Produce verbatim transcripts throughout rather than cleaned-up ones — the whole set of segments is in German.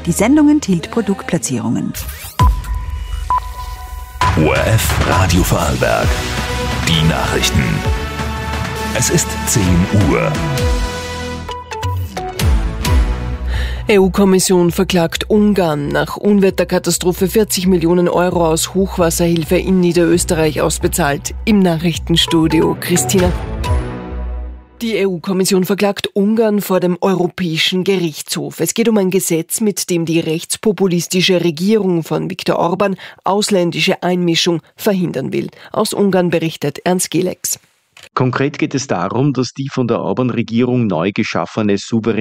Die Sendung enthielt Produktplatzierungen. O R F Radio Vorarlberg. Die Nachrichten. Es ist zehn Uhr. E U-Kommission verklagt Ungarn nach Unwetterkatastrophe vierzig Millionen Euro aus Hochwasserhilfe in Niederösterreich ausbezahlt. Im Nachrichtenstudio Christina. Die E U-Kommission verklagt Ungarn vor dem Europäischen Gerichtshof. Es geht um ein Gesetz, mit dem die rechtspopulistische Regierung von Viktor Orban ausländische Einmischung verhindern will. Aus Ungarn berichtet Ernst Gelex. Konkret geht es darum, dass die von der Orban-Regierung neu geschaffene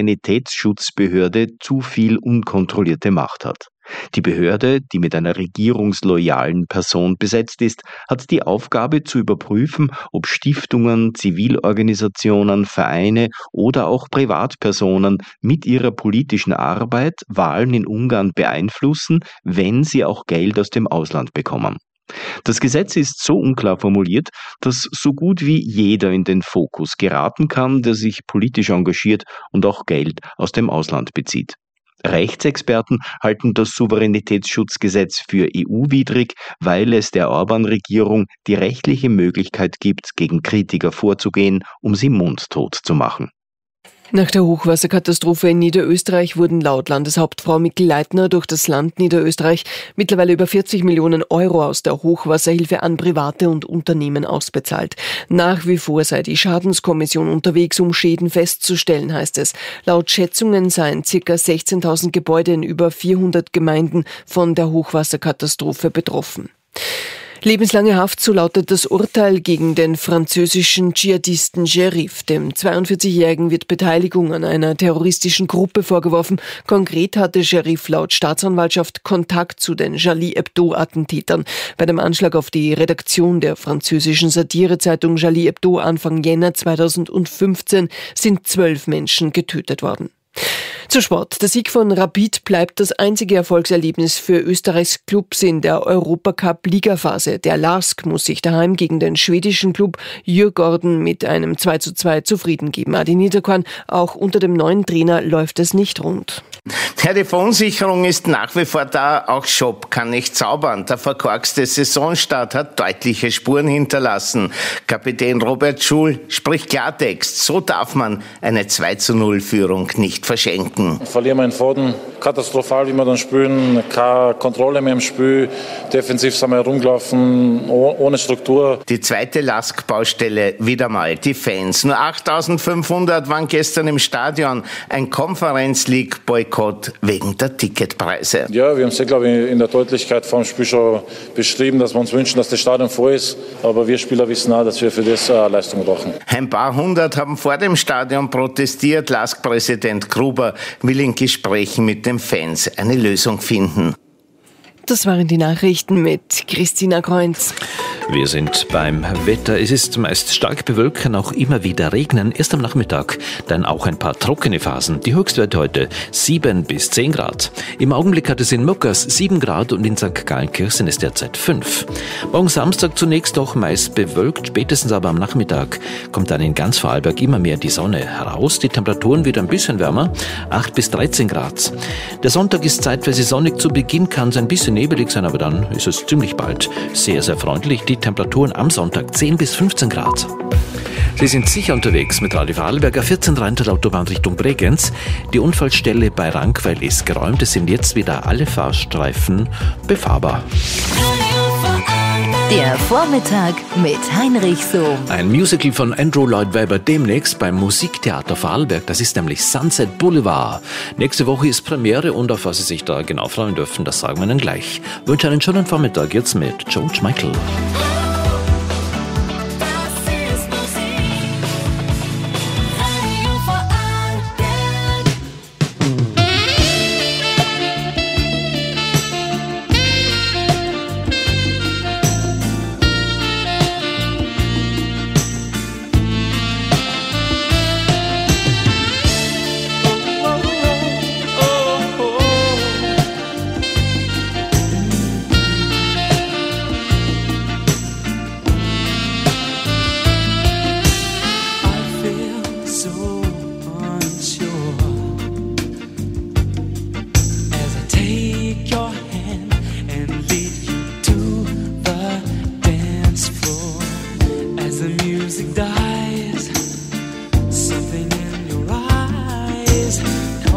Souveränitätsschutzbehörde zu viel unkontrollierte Macht hat. Die Behörde, die mit einer regierungsloyalen Person besetzt ist, hat die Aufgabe zu überprüfen, ob Stiftungen, Zivilorganisationen, Vereine oder auch Privatpersonen mit ihrer politischen Arbeit Wahlen in Ungarn beeinflussen, wenn sie auch Geld aus dem Ausland bekommen. Das Gesetz ist so unklar formuliert, dass so gut wie jeder in den Fokus geraten kann, der sich politisch engagiert und auch Geld aus dem Ausland bezieht. Rechtsexperten halten das Souveränitätsschutzgesetz für E U-widrig, weil es der Orban-Regierung die rechtliche Möglichkeit gibt, gegen Kritiker vorzugehen, um sie mundtot zu machen. Nach der Hochwasserkatastrophe in Niederösterreich wurden laut Landeshauptfrau Mikl-Leitner durch das Land Niederösterreich mittlerweile über vierzig Millionen Euro aus der Hochwasserhilfe an Private und Unternehmen ausbezahlt. Nach wie vor sei die Schadenskommission unterwegs, um Schäden festzustellen, heißt es. Laut Schätzungen seien ca. sechzehntausend Gebäude in über vierhundert Gemeinden von der Hochwasserkatastrophe betroffen. Lebenslange Haft, so lautet das Urteil gegen den französischen Dschihadisten Cherif. Dem zweiundvierzigjährigen wird Beteiligung an einer terroristischen Gruppe vorgeworfen. Konkret hatte Cherif laut Staatsanwaltschaft Kontakt zu den Charlie Hebdo-Attentätern. Bei dem Anschlag auf die Redaktion der französischen Satirezeitung Charlie Hebdo Anfang Jänner zweitausendfünfzehn sind zwölf Menschen getötet worden. Zu Sport. Der Sieg von Rapid bleibt das einzige Erfolgserlebnis für Österreichs Clubs in der Europacup-Ligaphase. Der LASK muss sich daheim gegen den schwedischen Club Djurgården mit einem zwei zu zwei zufrieden geben. Adi Niederkorn, auch unter dem neuen Trainer läuft es nicht rund. Ja, die Verunsicherung ist nach wie vor da. Auch Schopp kann nicht zaubern. Der verkorkste Saisonstart hat deutliche Spuren hinterlassen. Kapitän Robert Schul spricht Klartext. So darf man eine zwei zu null Führung nicht verschenken. Verlieren wir in Foden. Katastrophal, wie wir dann spielen. Keine Kontrolle mehr im Spiel. Defensiv sind wir herumgelaufen, ohne Struktur. Die zweite Lask-Baustelle wieder mal die Fans. Nur achttausendfünfhundert waren gestern im Stadion. Ein Conference-League-Boykott wegen der Ticketpreise. Ja, wir haben es ja, glaube ich, in der Deutlichkeit vor dem Spiel schon beschrieben, dass wir uns wünschen, dass das Stadion voll ist. Aber wir Spieler wissen auch, dass wir für das eine Leistung brauchen. Ein paar hundert haben vor dem Stadion protestiert. Lask-Präsident Gruber will in Gesprächen mit den Fans eine Lösung finden. Das waren die Nachrichten mit Christina Kreunz. Wir sind beim Wetter. Es ist meist stark bewölkt, kann auch immer wieder regnen. Erst am Nachmittag dann auch ein paar trockene Phasen. Die Höchstwerte heute sieben bis zehn Grad. Im Augenblick hat es in Muckers sieben Grad und in Sankt Gallenkirchen ist derzeit fünf. Morgen Samstag zunächst auch meist bewölkt, spätestens aber am Nachmittag kommt dann in ganz Vorarlberg immer mehr die Sonne heraus. Die Temperaturen wieder ein bisschen wärmer, acht bis dreizehn Grad. Der Sonntag ist zeitweise sonnig. Zu Beginn kann es ein bisschen nebelig sein, aber dann ist es ziemlich bald sehr, sehr freundlich. Die Temperaturen am Sonntag zehn bis fünfzehn Grad. Sie sind sicher unterwegs mit Radio Vorarlberg vierzehn Uhr dreißig Autobahn Richtung Bregenz. Die Unfallstelle bei Rankweil ist geräumt. Es sind jetzt wieder alle Fahrstreifen befahrbar. Der Vormittag mit Heinrich Sohm. Ein Musical von Andrew Lloyd Webber demnächst beim Musiktheater Vorarlberg. Das ist nämlich Sunset Boulevard. Nächste Woche ist Premiere und auf was Sie sich da genau freuen dürfen, das sagen wir Ihnen gleich. Ich wünsche einen schönen Vormittag jetzt mit George Michael.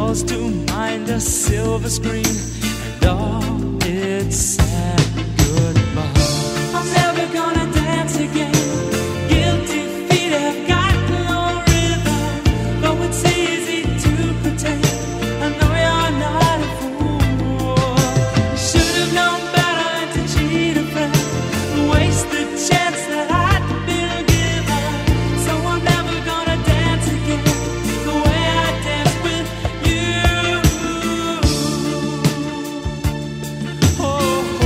calls to mind a silver screen and all its sad goodbye. I'm never gonna dance again. Guilty feet have got no rhythm, though it's easy to pretend. I know you're not a fool. You should have known better than to cheat a friend, waste the chance that I'd been given. So I'm never gonna dance again the way I danced with you. Oh.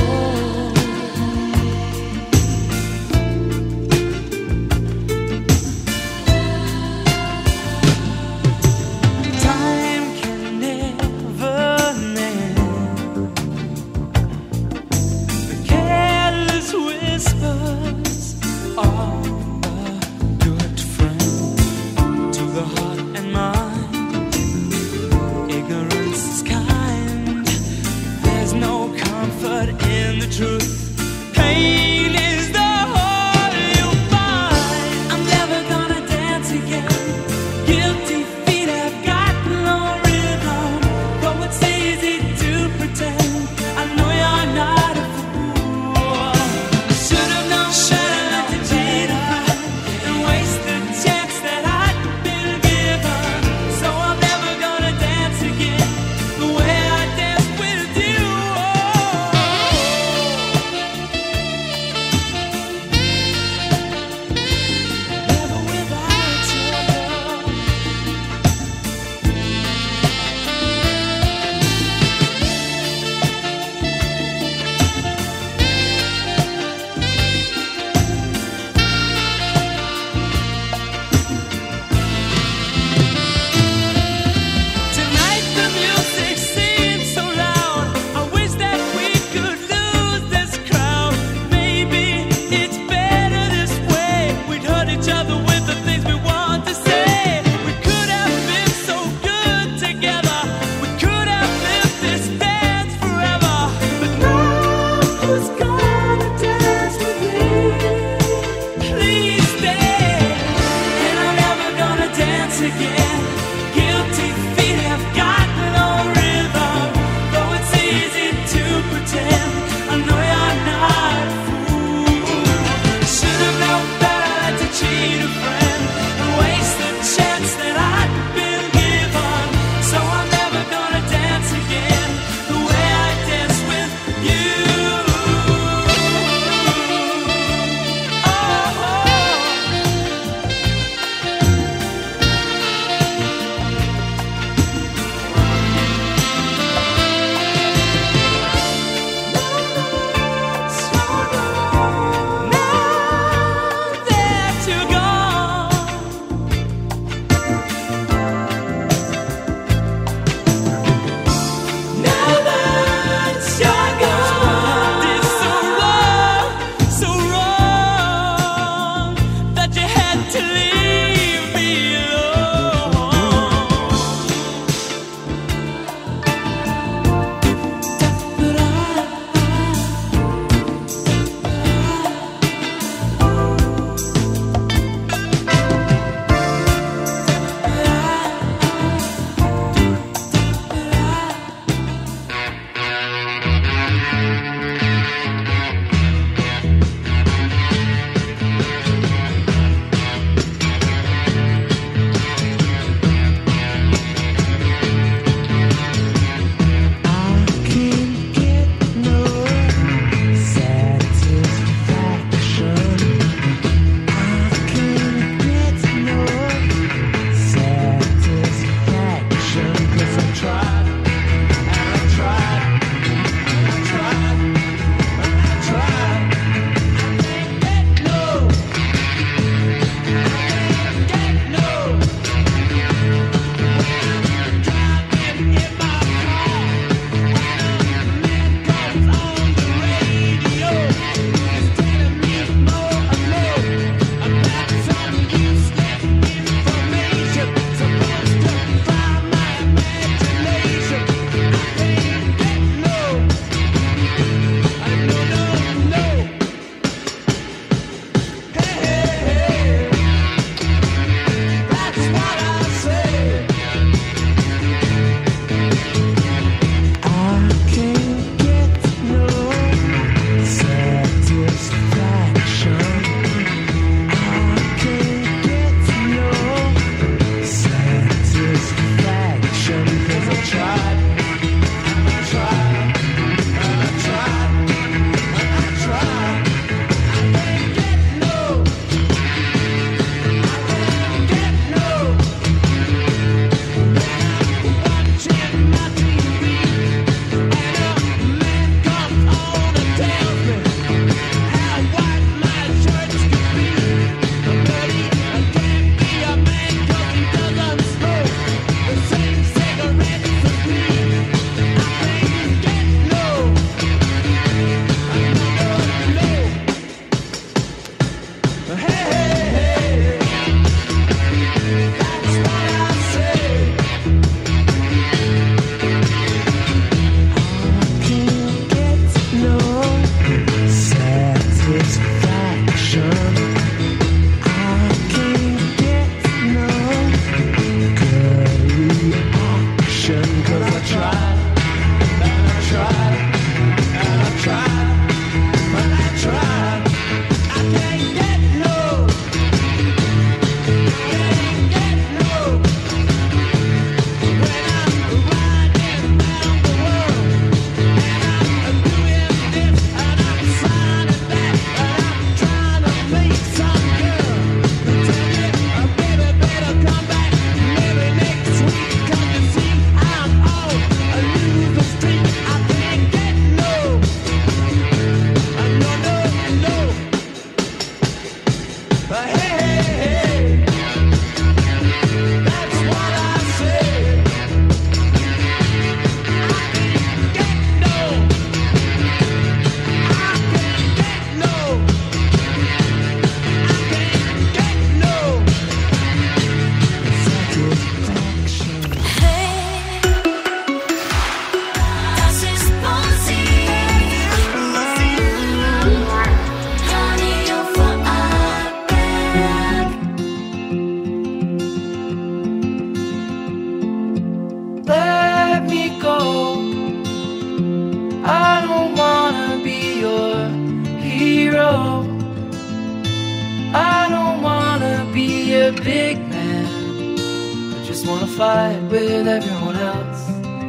wanna fight with everyone else.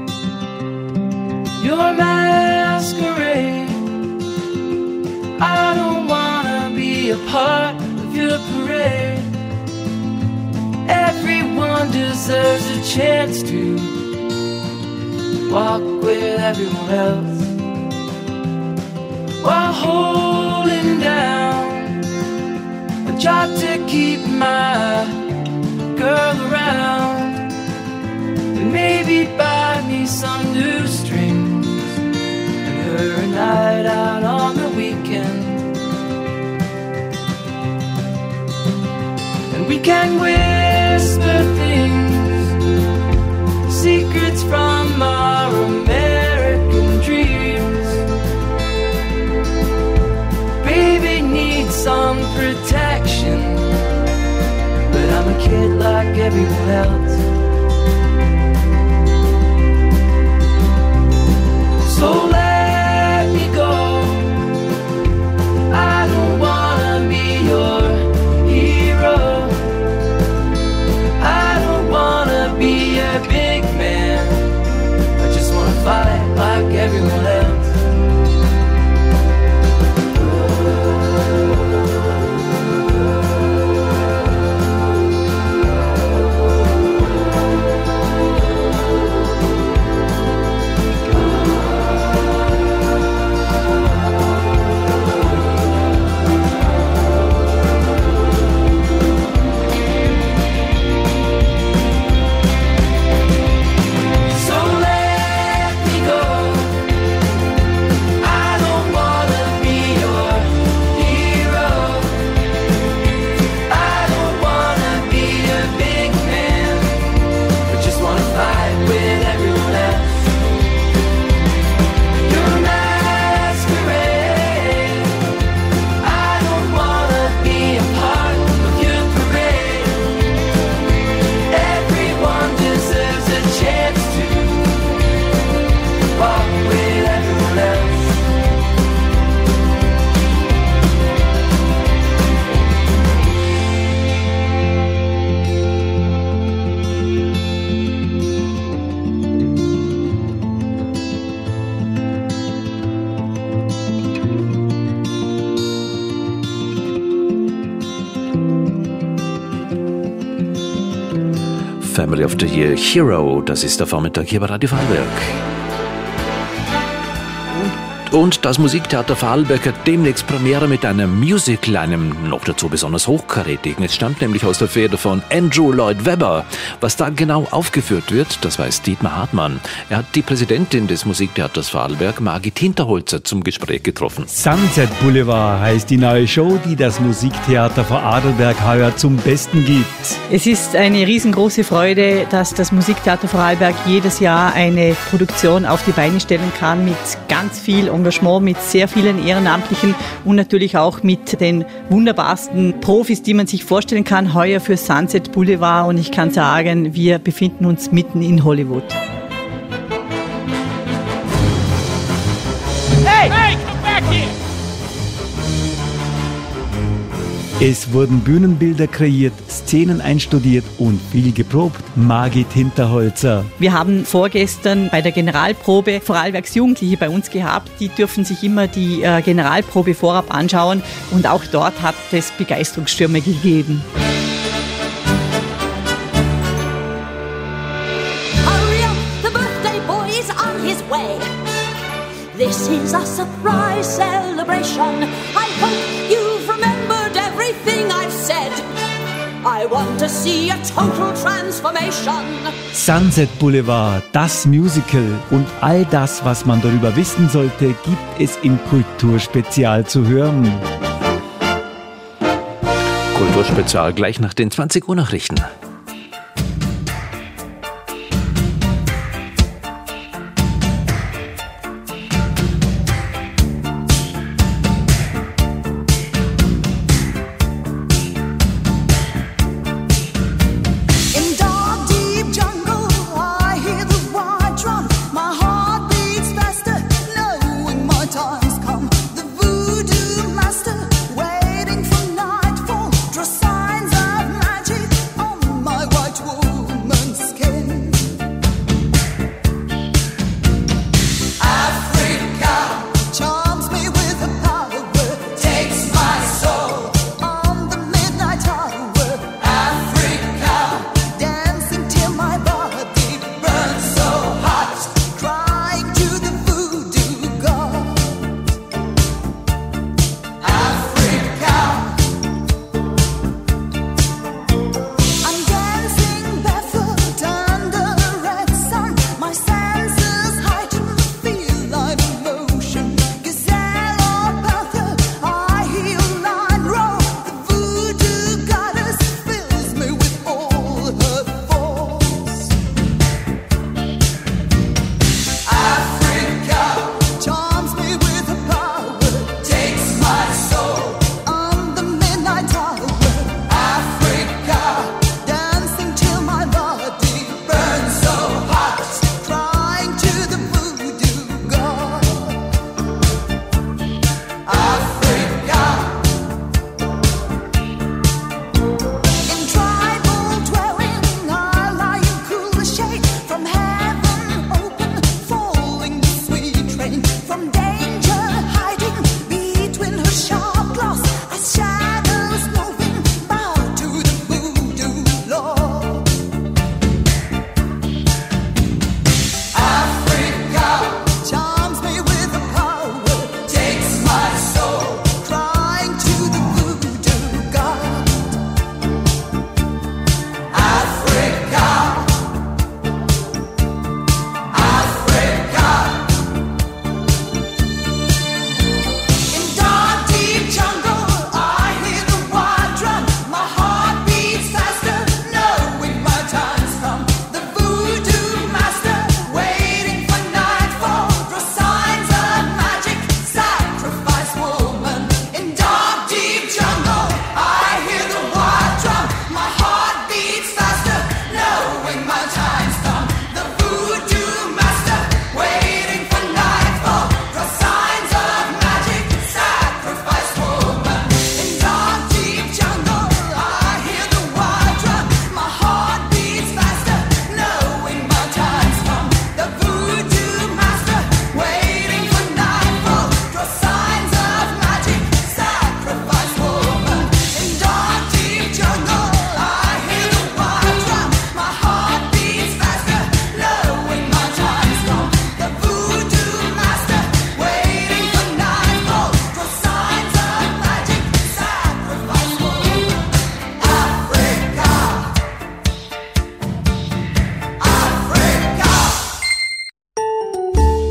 Your masquerade, I don't wanna be a part of your parade. Everyone deserves a chance to walk with everyone else, while holding down a job to keep my girl around, and maybe buy me some new strings and her a night out on the weekend. And we can whisper things, secrets from our American dreams. Baby needs some protection, but I'm a kid like everyone else. So let me go, I don't wanna be your hero, I don't wanna be a big man, I just wanna fight like everyone else. Family of the Year Hero, das ist der Vormittag hier bei Radio Vorarlberg. Und das Musiktheater Vorarlberg hat demnächst Premiere mit einem Musical, einem noch dazu besonders hochkarätigen. Es stammt nämlich aus der Feder von Andrew Lloyd Webber. Was da genau aufgeführt wird, das weiß Dietmar Hartmann. Er hat die Präsidentin des Musiktheaters Vorarlberg, Margit Hinterholzer, zum Gespräch getroffen. Sunset Boulevard heißt die neue Show, die das Musiktheater Vorarlberg heuer zum Besten gibt. Es ist eine riesengroße Freude, dass das Musiktheater Vorarlberg jedes Jahr eine Produktion auf die Beine stellen kann mit ganz viel Engagement, mit sehr vielen Ehrenamtlichen und natürlich auch mit den wunderbarsten Profis, die man sich vorstellen kann, heuer für Sunset Boulevard. Und ich kann sagen, wir befinden uns mitten in Hollywood. Hey! Hey, come back here! Es wurden Bühnenbilder kreiert, Szenen einstudiert und viel geprobt. Margit Hinterholzer. Wir haben vorgestern bei der Generalprobe Vorarlbergs Jugendliche bei uns gehabt. Die dürfen sich immer die äh, Generalprobe vorab anschauen und auch dort hat es Begeisterungsstürme gegeben. Hurry up, the birthday boy is on his way. This is a surprise celebration. I hope you've remembered everything I've said. I want to see a total transformation. Sunset Boulevard, das Musical und all das, was man darüber wissen sollte, gibt es im Kulturspezial zu hören. Kulturspezial gleich nach den zwanzig Uhr Nachrichten.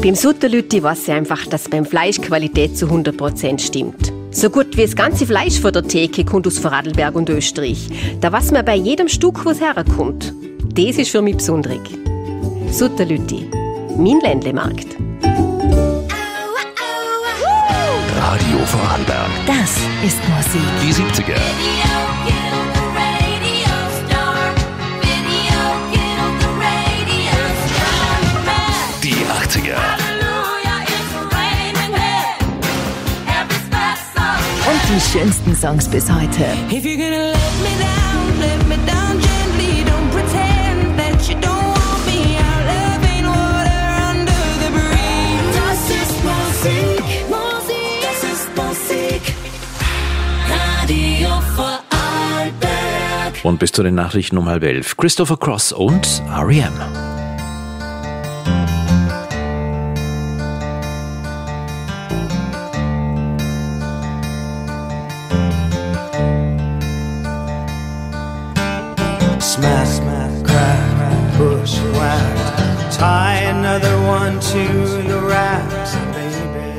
Beim Sutterlütti weiß ich einfach, dass beim Fleisch Qualität zu hundert Prozent stimmt. So gut wie das ganze Fleisch von der Theke kommt aus Vorarlberg und Österreich. Da weiß man bei jedem Stück, wo es herkommt. Das ist für mich besonderig. Sutterlütti, mein Ländlemarkt. Radio Vorarlberg. Das ist Musik. Die siebziger. Die achtziger. Und die schönsten Songs bis heute. If you're gonna let me down, let me down gently. Don't pretend that you don't want me. Our love ain't water under the bridge. Das ist Musik, Musik, das ist Musik. Radio Vorarlberg. Und bis zu den Nachrichten um halb elf. Christopher Cross und R E M. Smack, smack, crack, push, whack. Tie another one to the racks, baby.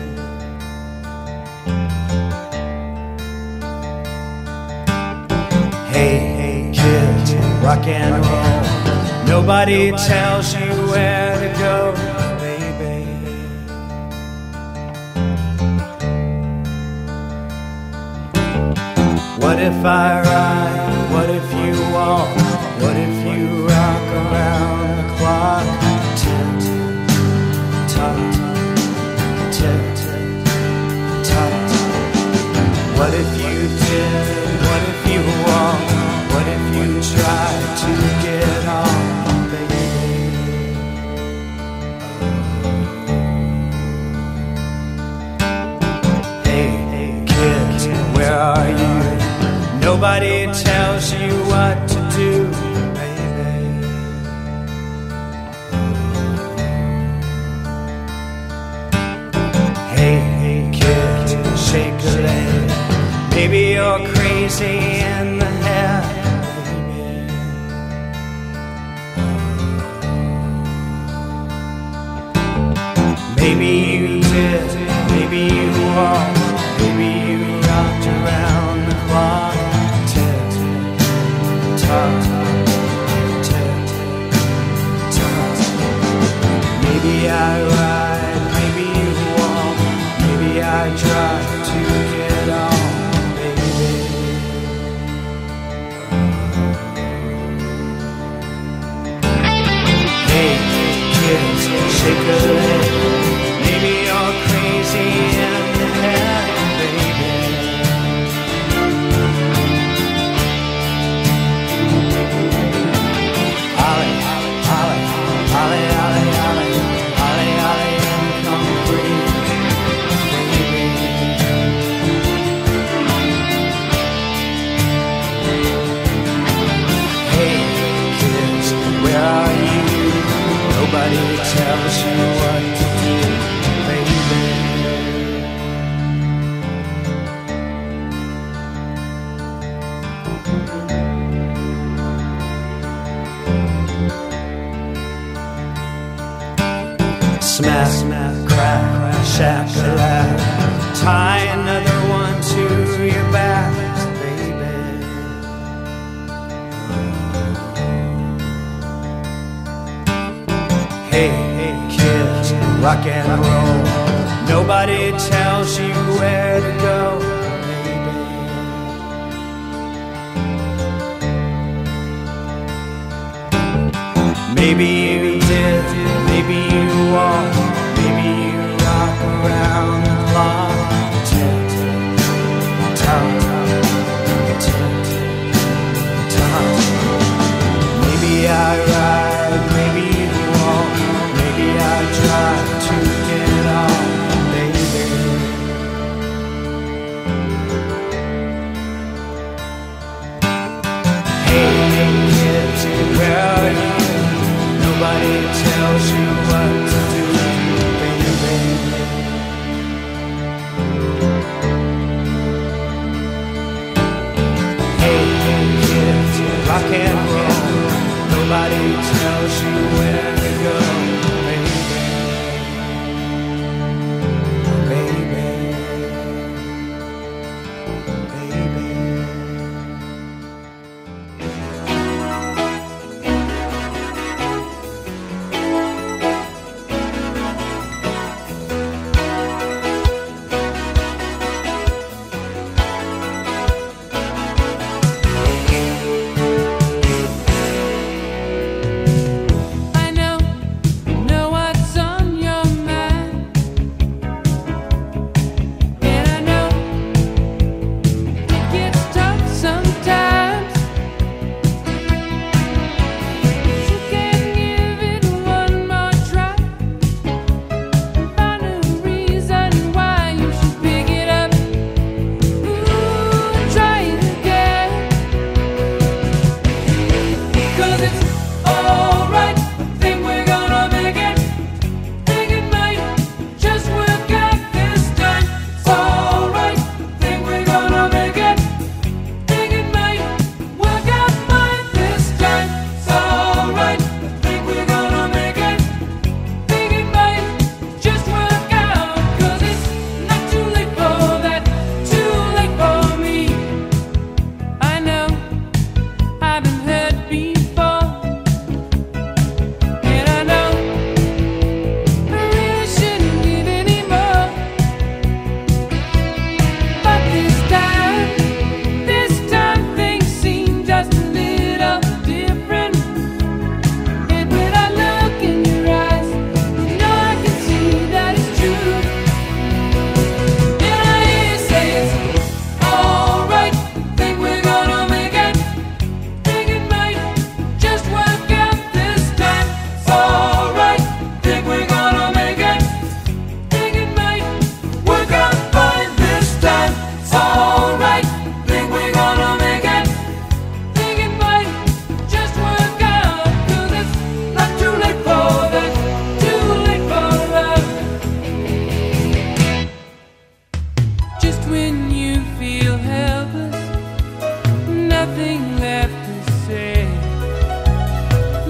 Hey, hey, kids, rock and roll. Nobody tells you where to go, baby. What if I ride? What if you walk? What if you rock around the clock? Tick, tock, tick, tock. What if you did? What if you walk? What if you tried to get on, baby? Hey, hey, kids, where are you? Nobody tells you what to do, baby. Hey, hey, kid, shake a leg. Maybe you're crazy in the head, baby. Maybe you did, maybe you walked, maybe you rocked around the clock. Maybe I ride, maybe you walk, maybe I try to get on, baby. Hey, kids, shake a leg. Maybe you're crazy in the head, baby. Ollie, Ollie, Ollie, Ollie, Ollie, Ollie, Ollie, and come free, baby. Hey, kids, where are you? Nobody tells you what to do, baby. Smack, smack, crack, shack-a-lack. Tie another one to your back, baby. Hey, hey, kids, rock and roll. Nobody tells you where to go, baby. Maybe you did, maybe you walk, maybe you rock around the clock. Tick, tock, tick, tock. Maybe I ride, maybe you walk, maybe I try to get on, baby. Hey, kids, where are you? Nobody tells you what to do, baby. Hey, kids, rock and roll. Nobody tells you where to go, baby.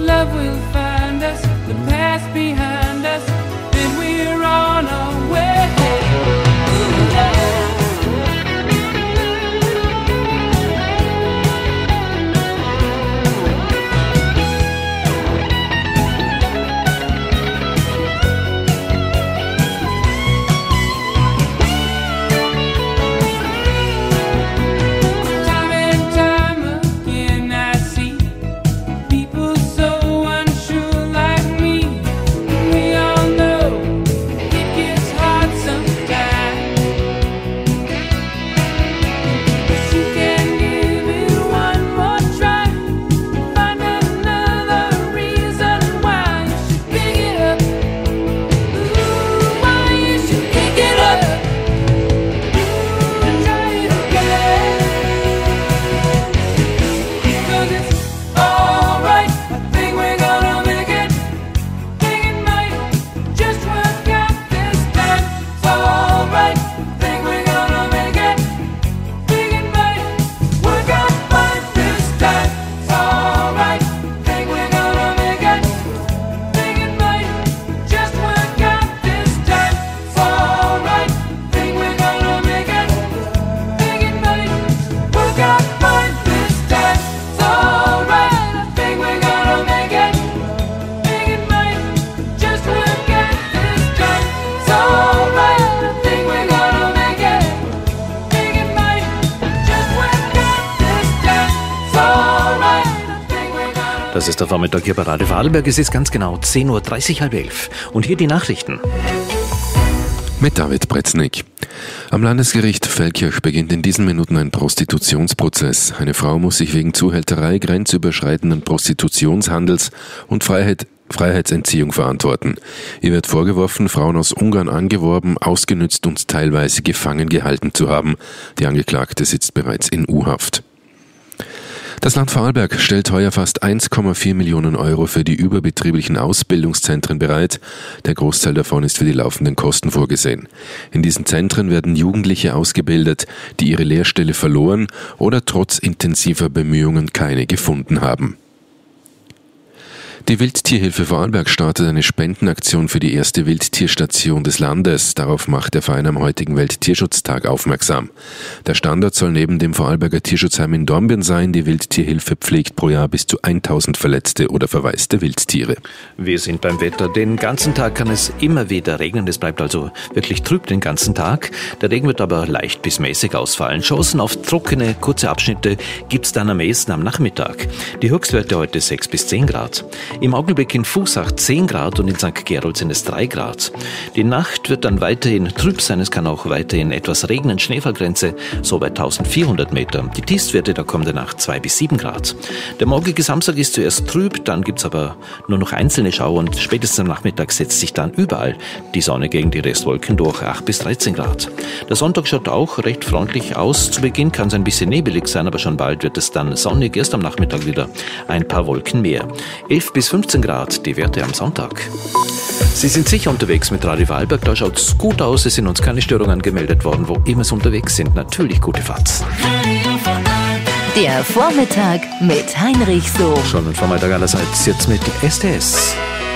love will find us, the past behind us, then we're on our way. Das ist der Vormittag hier bei Radio Vorarlberg. Es ist ganz genau zehn Uhr dreißig, halb elf. Und hier die Nachrichten. Mit David Bretznik. Am Landesgericht Feldkirch beginnt in diesen Minuten ein Prostitutionsprozess. Eine Frau muss sich wegen Zuhälterei, grenzüberschreitenden Prostitutionshandels und Freiheit Freiheitsentziehung verantworten. Ihr wird vorgeworfen, Frauen aus Ungarn angeworben, ausgenützt und teilweise gefangen gehalten zu haben. Die Angeklagte sitzt bereits in U-Haft. Das Land Vorarlberg stellt heuer fast eins Komma vier Millionen Euro für die überbetrieblichen Ausbildungszentren bereit. Der Großteil davon ist für die laufenden Kosten vorgesehen. In diesen Zentren werden Jugendliche ausgebildet, die ihre Lehrstelle verloren oder trotz intensiver Bemühungen keine gefunden haben. Die Wildtierhilfe Vorarlberg startet eine Spendenaktion für die erste Wildtierstation des Landes. Darauf macht der Verein am heutigen Welttierschutztag aufmerksam. Der Standort soll neben dem Vorarlberger Tierschutzheim in Dornbirn sein. Die Wildtierhilfe pflegt pro Jahr bis zu tausend verletzte oder verwaiste Wildtiere. Wir sind beim Wetter. Den ganzen Tag kann es immer wieder regnen. Es bleibt also wirklich trüb den ganzen Tag. Der Regen wird aber leicht bis mäßig ausfallen. Chancen auf trockene, kurze Abschnitte gibt es dann am ehesten am Nachmittag. Die Höchstwerte heute sechs bis zehn Grad. Im Augenblick in Vusach zehn Grad und in Sankt Gerold sind es drei Grad. Die Nacht wird dann weiterhin trüb sein. Es kann auch weiterhin etwas regnen. Schneefallgrenze so bei eintausendvierhundert Meter. Die Tiefstwerte der kommende Nacht zwei bis sieben Grad. Der morgige Samstag ist zuerst trüb, dann gibt's aber nur noch einzelne Schauer und spätestens am Nachmittag setzt sich dann überall die Sonne gegen die Restwolken durch, acht bis dreizehn Grad. Der Sonntag schaut auch recht freundlich aus. Zu Beginn kann es ein bisschen nebelig sein, aber schon bald wird es dann sonnig. Erst am Nachmittag wieder ein paar Wolken mehr. elf bis fünfzehn Grad, die Werte am Sonntag. Sie sind sicher unterwegs mit Radio Vorarlberg, da schaut's gut aus, es sind uns keine Störungen gemeldet worden, wo immer Sie unterwegs sind. Natürlich gute Fahrt. Der Vormittag mit Heinrich So. Schon ein Vormittag allerseits, jetzt mit S T S.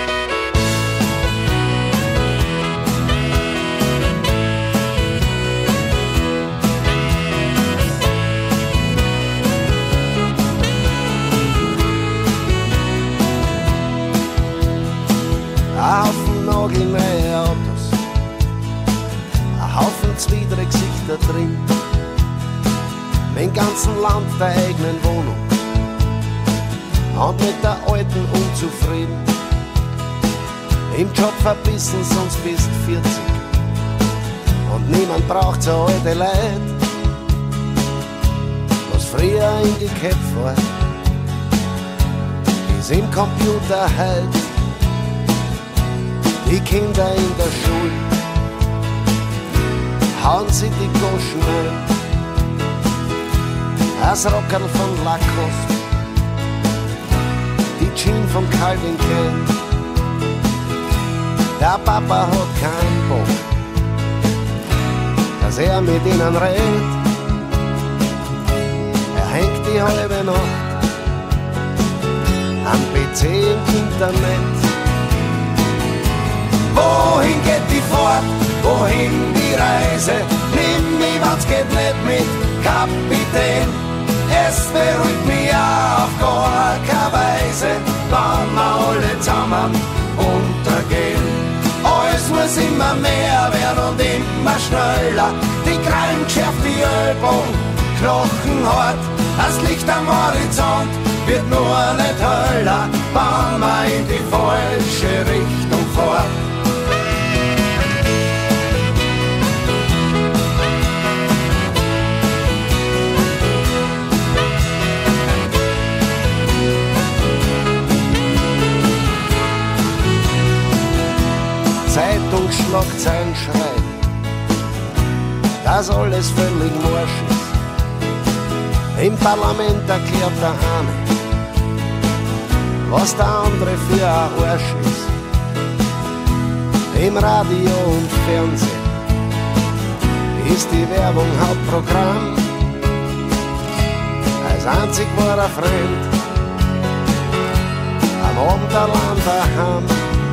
Ein Haufen nagelneue Autos, ein Haufen zwiedere Gesichter drin, im ganzen Land der eigenen Wohnung und mit der alten unzufrieden. Im Job verbissen, sonst bist vierzig und niemand braucht so alte Leid. Was früher in die Köpfe war, ist im Computer halt. Die Kinder in der Schule hauen sie die Goschen ein. Das Rockerl von Lacoste, die Jeans von Calvin Klein. Der Papa hat keinen Bock, dass er mit ihnen redet. Er hängt die halbe Nacht am P C im Internet. Wohin geht die Fahrt, wohin die Reise? Nimm mich, wenn's geht nicht mit, Kapitän. Es beruhigt mich auf gar keine Weise, wenn wir alle zusammen untergehen. Alles muss immer mehr werden und immer schneller. Die Krallen schärft die Ölbogen, knochenhart. Das Licht am Horizont wird nur nicht heller, wenn man in die falsche Richtung fährt. Zeitungsschlagzeilen schreiben, dass alles völlig morsch ist. Im Parlament erklärt der eine, was der andere für ein Arsch ist. Im Radio und Fernsehen ist die Werbung Hauptprogramm. Als einzig wahrer Freund am Abend allein daheim.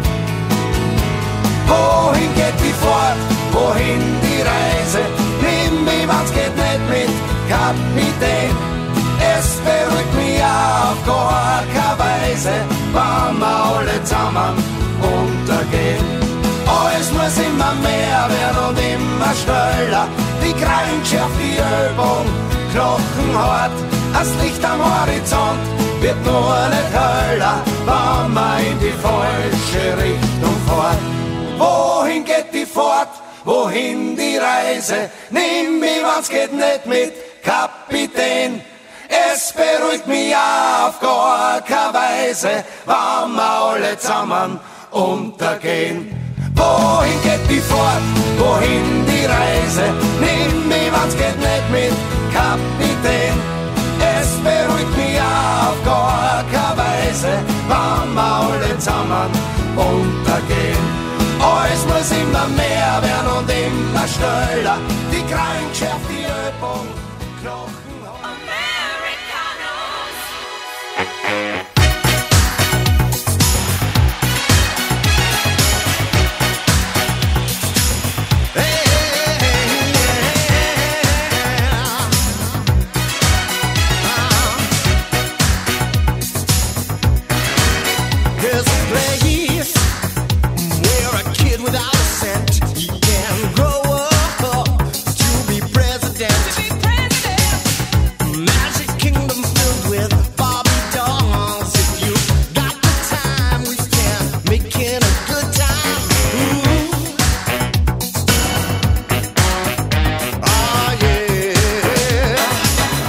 Wohin geht die Fahrt, wohin die Reise? Nimm mich, wenn's geht nicht mit, Kapitän. Es beruhigt mich auf gar keine Weise, wenn wir alle zusammen untergehen. Alles muss immer mehr werden und immer schneller. Die Krallen schärft die Ölbogen, knochenhart. Das Licht am Horizont wird nur nicht heller, wenn man in die falsche Richtung fährt. Wohin geht die Fahrt, wohin die Reise? Nimm mich, wenn's geht nicht mit, Kapitän. Es beruhigt mich auf gar keine Weise, wenn wir alle zusammen untergehen. Wohin geht die Fahrt, wohin die Reise? Nimm mich, wenn's geht nicht mit, Kapitän. Es beruhigt mich auf gar keine Weise, wenn wir alle zusammen untergehen. Alles muss immer mehr werden und immer schneller. Die Krallen schärft die Ölbogen, Knochen.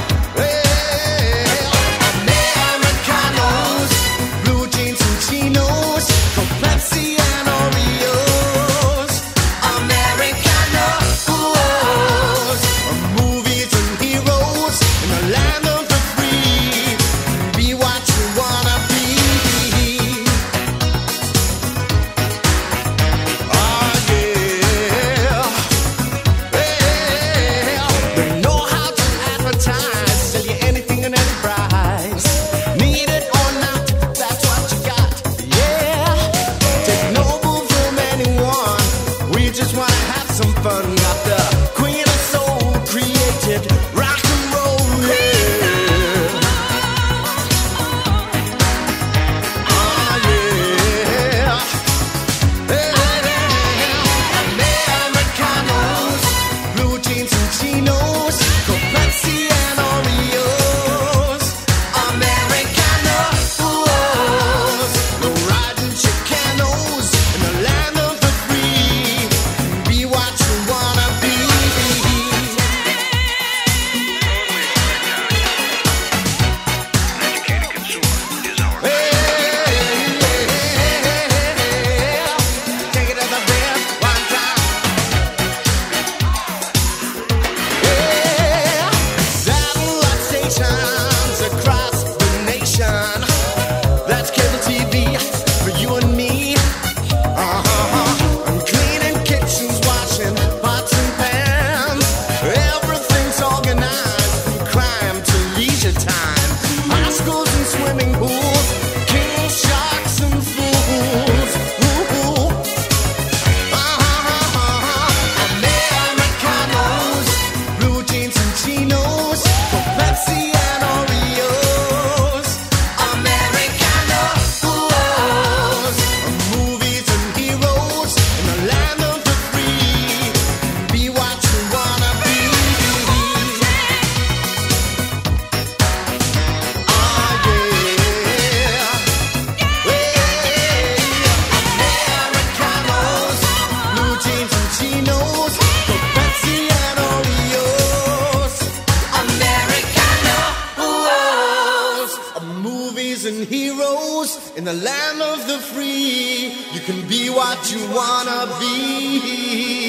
Americanos, blue jeans and chinos. In the land of the free, you can be what you wanna be.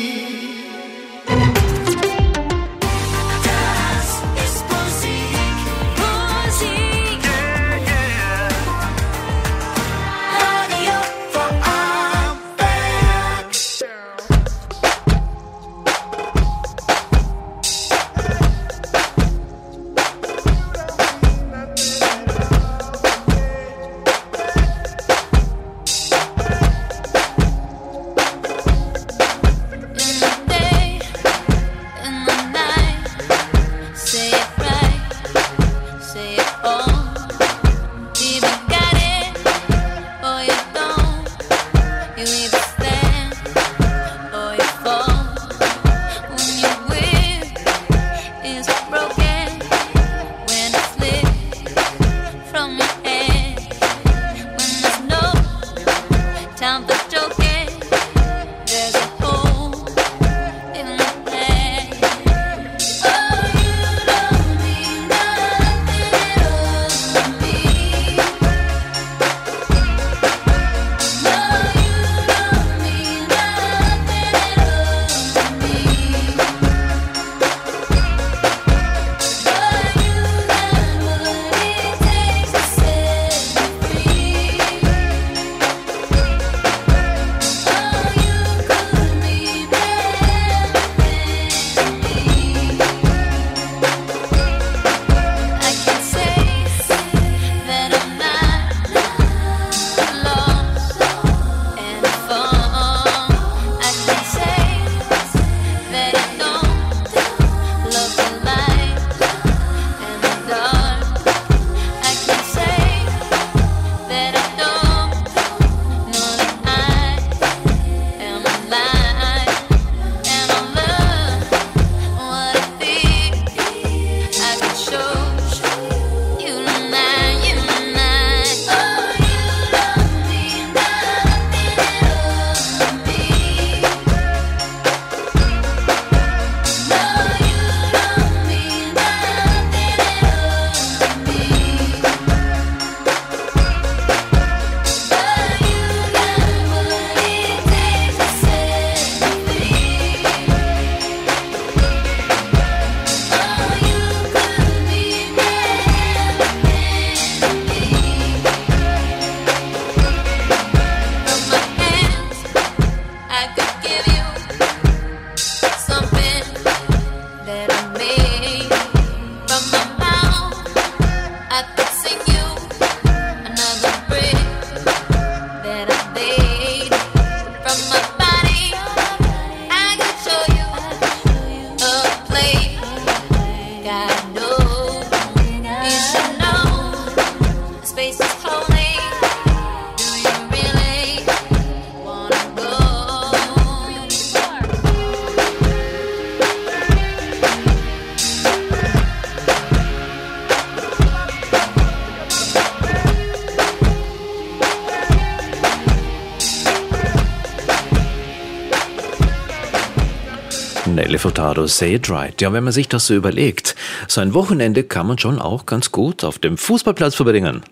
Nelly Furtado, Say It Right. Ja, wenn man sich das so überlegt, so ein Wochenende kann man schon auch ganz gut auf dem Fußballplatz verbringen.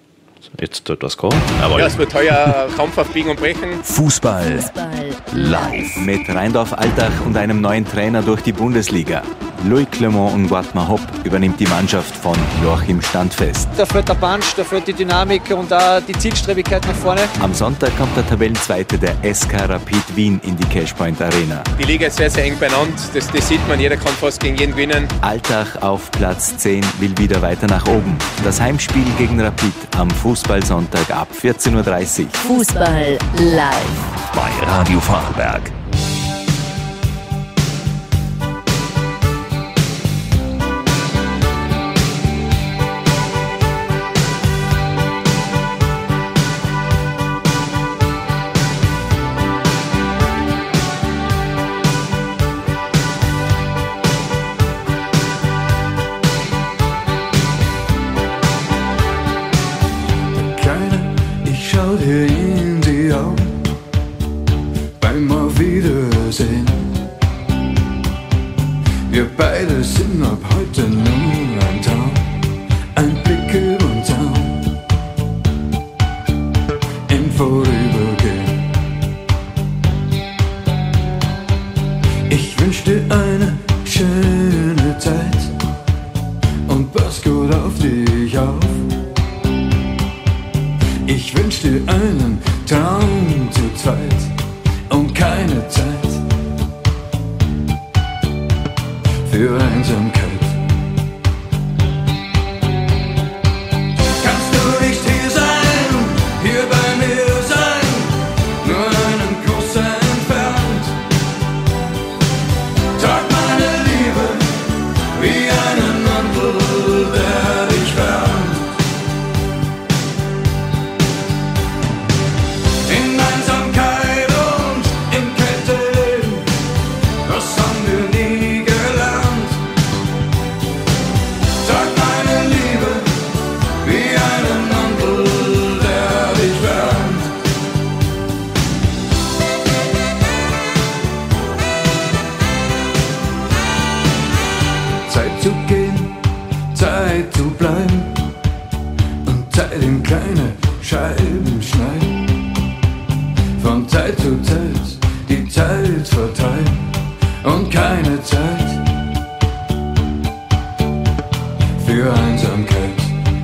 Jetzt tut das kommen. Ja, es wird heuer Kampf auf Biegen und Brechen. Fußball, Fußball live. Mit Rheindorf Altach und einem neuen Trainer durch die Bundesliga. Louis Clement und Watmar Hopp übernimmt die Mannschaft von Joachim Standfest. Da fehlt der Punch, da fehlt die Dynamik und auch die Zielstrebigkeit nach vorne. Am Sonntag kommt der Tabellenzweite der S K Rapid Wien in die Cashpoint Arena. Die Liga ist sehr, sehr eng beieinander. Das, das sieht man, jeder kann fast gegen jeden gewinnen. Altach auf Platz zehn will wieder weiter nach oben. Das Heimspiel gegen Rapid am Fußballsonntag ab vierzehn Uhr dreißig. Fußball live bei Radio Vorarlberg. Schau dir in die Augen beim Auf Wiedersehen. Wir beide sind ab heute nur ein Traum, ein Blick über den Zaun. vorübergehen. Ich wünsch dir eine schöne Zeit und pass gut auf dich auf. Ich wünsch dir einen Traum zu zweit und keine Zeit für Einsamkeit. Kannst du nicht hier sein, hier bei mir sein, nur einen Kuss entfernt? Trag meine Liebe wie einen Mantel, der dich wärmt. In Einsamkeit und in Kälte leben, das haben wir nie gelernt. Trag meine Liebe wie einen Mantel, der dich wärmt. Zeit zu gehen, Zeit zu bleiben und Zeit in kleine Scheiben schneiden. Von Zeit zu Zeit die Zeit vertreiben und keine Zeit für Einsamkeit.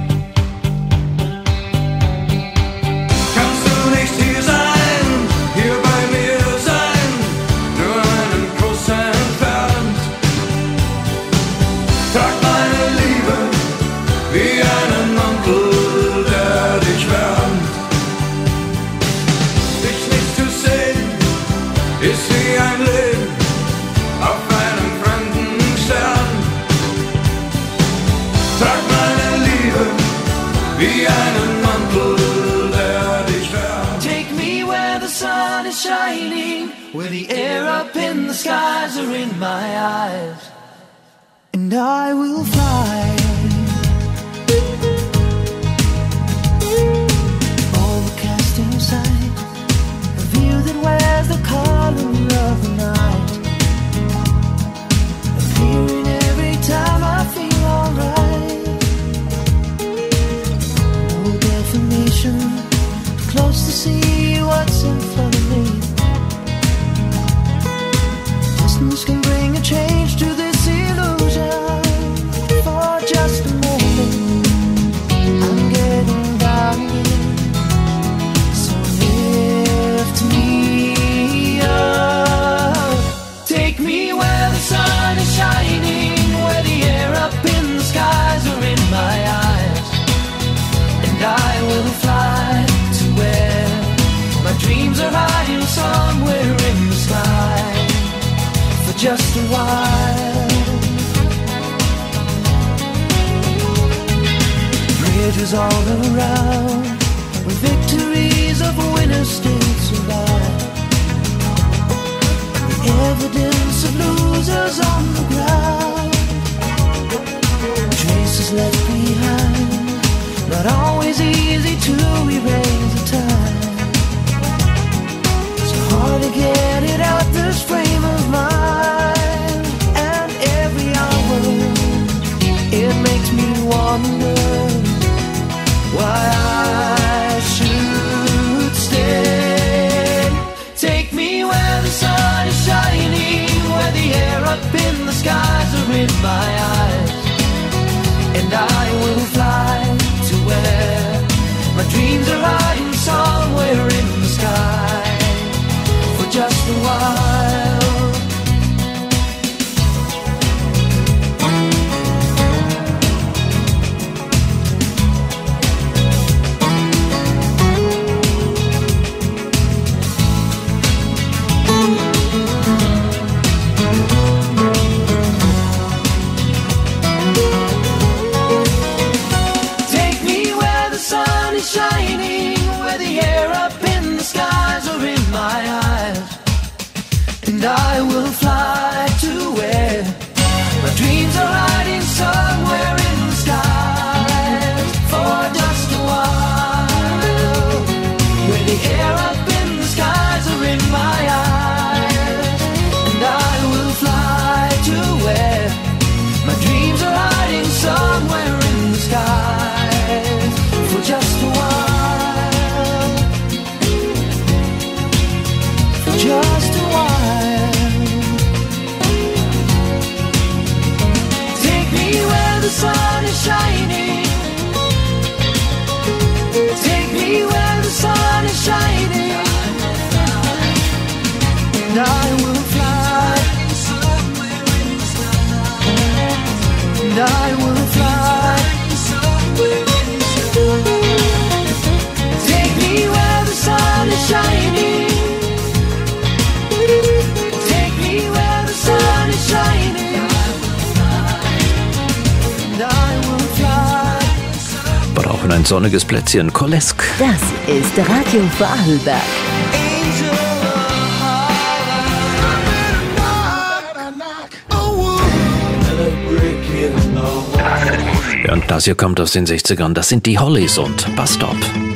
Kannst du nicht hier sein, hier bei mir sein, nur einen Kuss entfernt? Trag meine Liebe wie einen Mantel, der dich wärmt. Dich nicht zu sehen, ist wie ein Leben auf einem fremden Stern. Trag meine Liebe wie einen Mantel, der dich wärmt. Take me where the sun is shining, where the air up in the skies are in my eyes, and I will fly. Overcasting sight, a view that wears the color of the night, appearing every time I feel alright. No definition, too close to see what's in front of me. Distance can bring a change to this illusion. For just a moment, I'm getting down again. So lift me up, take me where the sun is shining, where the air up in the skies are in my eyes, and I will fly to where my dreams are hiding somewhere in the sky for just a while. Bridges all around, with victories of winners still survive. The evidence of losers on the ground, traces left behind, not always easy to erase the time. So hard to get it out this frame of mind, and every hour it makes me wonder why I should stay. Take me where the sun is shining, where the air up in the skies are in my eyes, and I will fly to where my dreams are hiding somewhere in the sky for just a while. Take me where the sun is shining, sonniges Plätzchen, Kolesk. Das ist Radio Vorarlberg. Ja, und das hier kommt aus den sechzigern, das sind die Hollies und Bus Stop.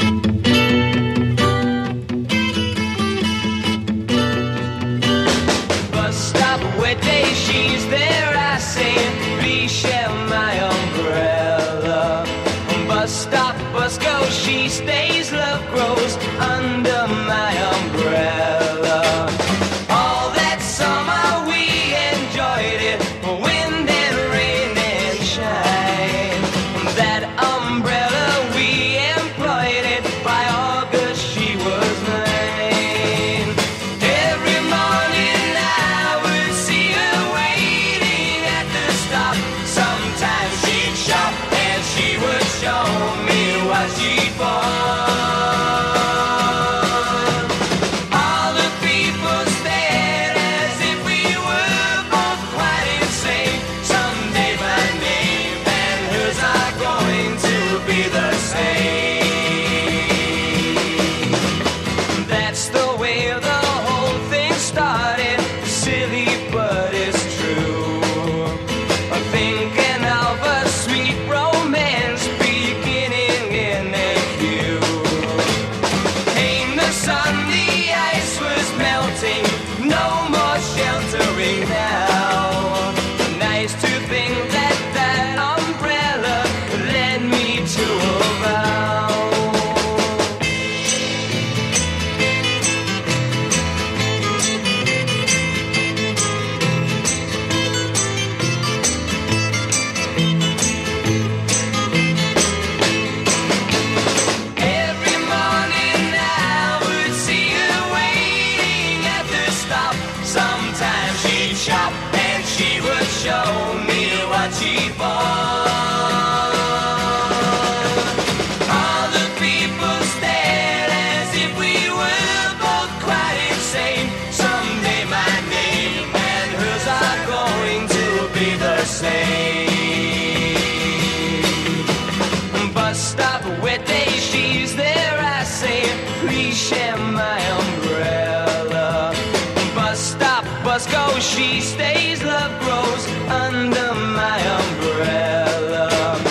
She stays, love grows under my umbrella.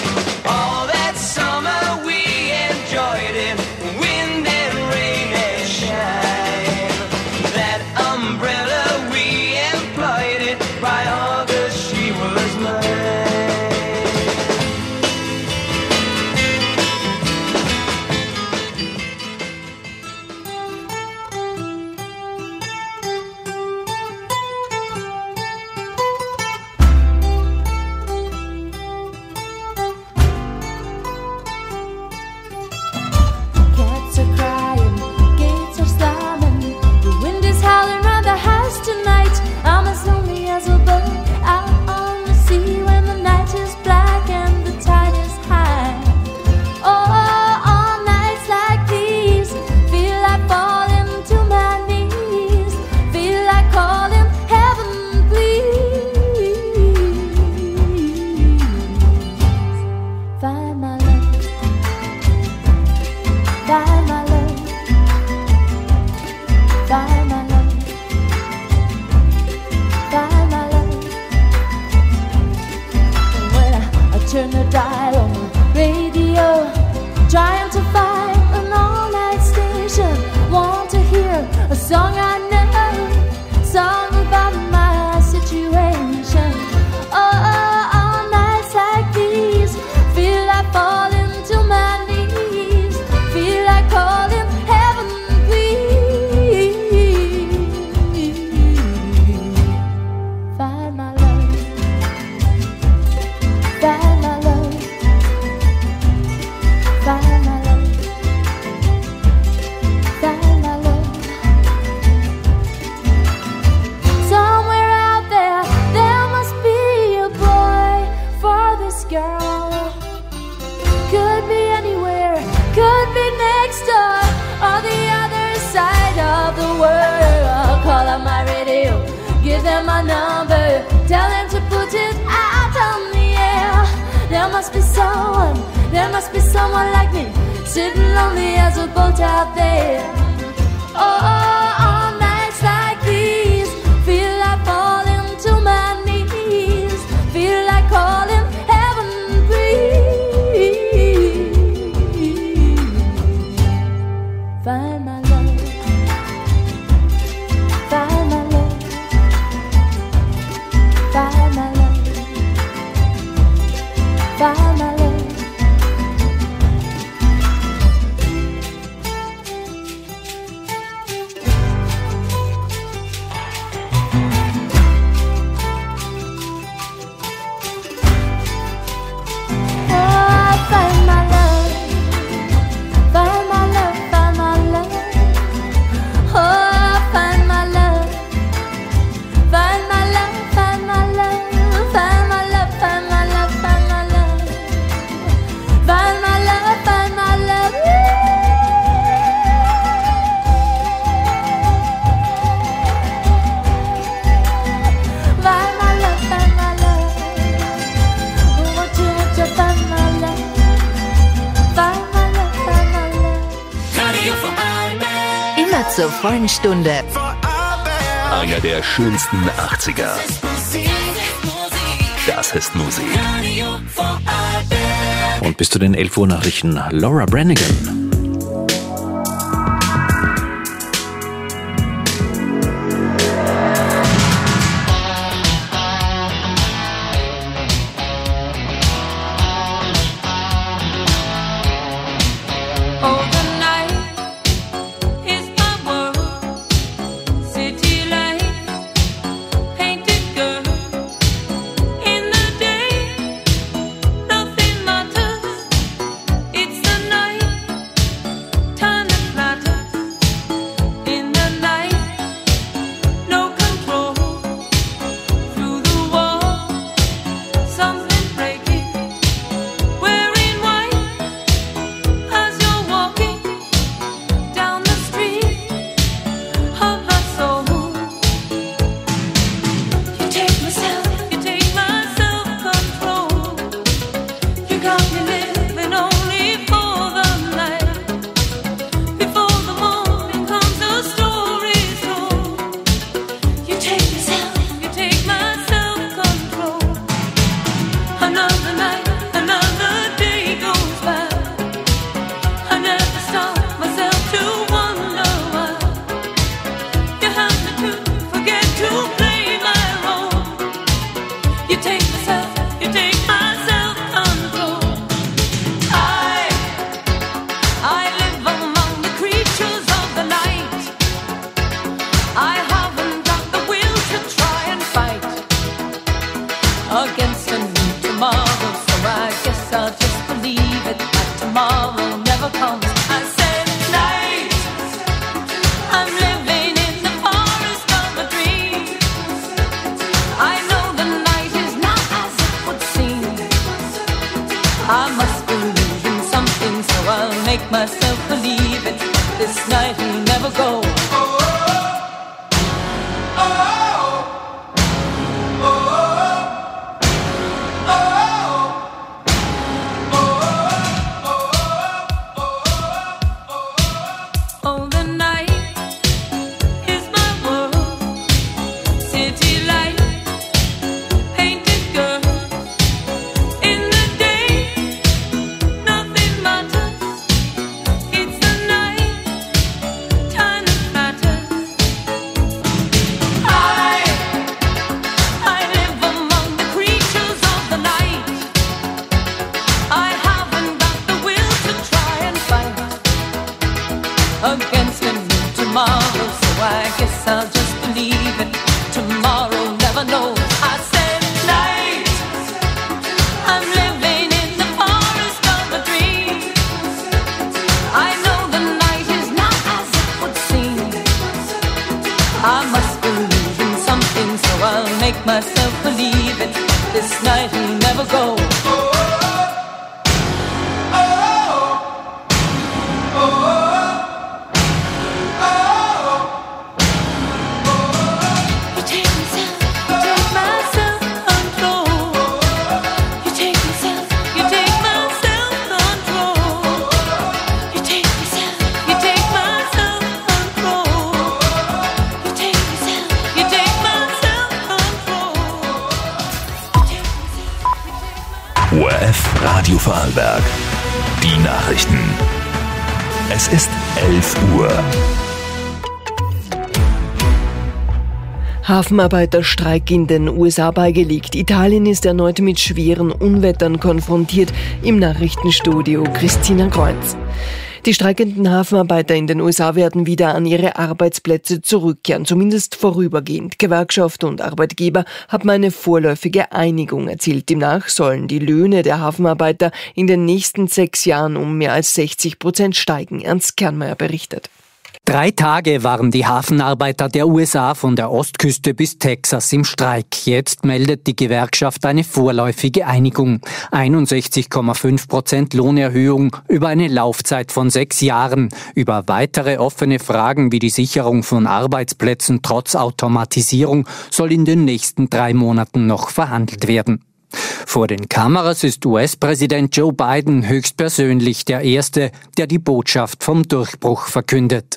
All that summer we enjoyed it, wind and rain and shine. That umbrella we employed it, by August she was mine. Turn the dial on the radio, trying to find an all-night station. Want to hear a song I know, song about my situation. Oh, all nights like these, feel like falling to my knees, feel like calling heaven, please. Find my love, find my love. Find my love, find my love. Somewhere out there, there must be a boy for this girl. Could be anywhere, could be next door, or the other side of the world. Call up my radio, give them my number, tell them to put it out on the air. There must be someone There must be someone like me, sitting lonely as a boat out there. Oh, on nights like these, feel like falling to my knees, feel like calling heaven, please. Find my love, find my love, find my love, find my love. Zur vollen Stunde. Einer der schönsten achtziger. Das ist Musik. Und bis zu den elf Uhr Nachrichten Laura Branigan. Radio Vorarlberg. Die Nachrichten. Es ist elf Uhr. Hafenarbeiterstreik in den U S A beigelegt. Italien ist erneut mit schweren Unwettern konfrontiert. Im Nachrichtenstudio Christina Kreuz. Die streikenden Hafenarbeiter in den U S A werden wieder an ihre Arbeitsplätze zurückkehren, zumindest vorübergehend. Gewerkschaft und Arbeitgeber haben eine vorläufige Einigung erzielt. Demnach sollen die Löhne der Hafenarbeiter in den nächsten sechs Jahren um mehr als sechzig Prozent steigen. Ernst Kernmeier berichtet. Drei Tage waren die Hafenarbeiter der U S A von der Ostküste bis Texas im Streik. Jetzt meldet die Gewerkschaft eine vorläufige Einigung. einundsechzig Komma fünf Prozent Lohnerhöhung über eine Laufzeit von sechs Jahren. Über weitere offene Fragen wie die Sicherung von Arbeitsplätzen trotz Automatisierung soll in den nächsten drei Monaten noch verhandelt werden. Vor den Kameras ist U S-Präsident Joe Biden höchstpersönlich der Erste, der die Botschaft vom Durchbruch verkündet.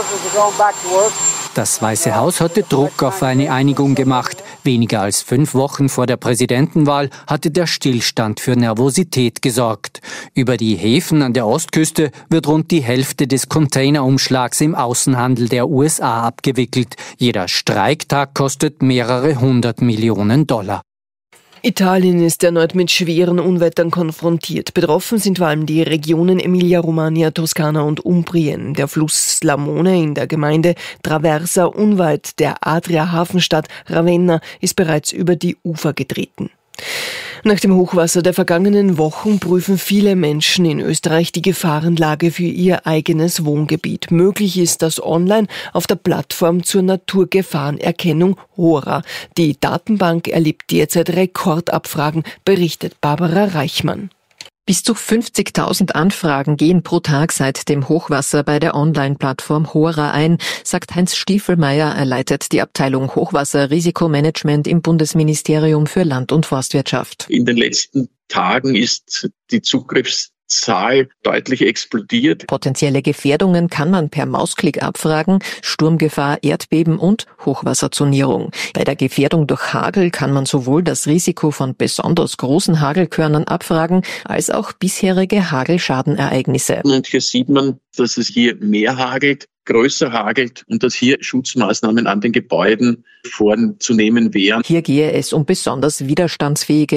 Das Weiße Haus hatte Druck auf eine Einigung gemacht. Weniger als fünf Wochen vor der Präsidentenwahl hatte der Stillstand für Nervosität gesorgt. Über die Häfen an der Ostküste wird rund die Hälfte des Containerumschlags im Außenhandel der U S A abgewickelt. Jeder Streiktag kostet mehrere hundert Millionen Dollar. Italien ist erneut mit schweren Unwettern konfrontiert. Betroffen sind vor allem die Regionen Emilia-Romagna, Toskana und Umbrien. Der Fluss Lamone in der Gemeinde Traversa unweit der Adria-Hafenstadt Ravenna ist bereits über die Ufer getreten. Nach dem Hochwasser der vergangenen Wochen prüfen viele Menschen in Österreich die Gefahrenlage für ihr eigenes Wohngebiet. Möglich ist das online auf der Plattform zur Naturgefahrenerkennung Hora. Die Datenbank erlebt derzeit Rekordabfragen, berichtet Barbara Reichmann. Bis zu fünfzigtausend Anfragen gehen pro Tag seit dem Hochwasser bei der Online-Plattform Hora ein, sagt Heinz Stiefelmeier. Er leitet die Abteilung Hochwasser-Risikomanagement im Bundesministerium für Land- und Forstwirtschaft. In den letzten Tagen ist die Zugriffszahl deutlich explodiert. Potenzielle Gefährdungen kann man per Mausklick abfragen, Sturmgefahr, Erdbeben und Hochwasserzonierung. Bei der Gefährdung durch Hagel kann man sowohl das Risiko von besonders großen Hagelkörnern abfragen, als auch bisherige Hagelschadenereignisse. Und hier sieht man, dass es hier mehr hagelt, größer hagelt und dass hier Schutzmaßnahmen an den Gebäuden vorzunehmen wären. Hier gehe es um besonders widerstandsfähige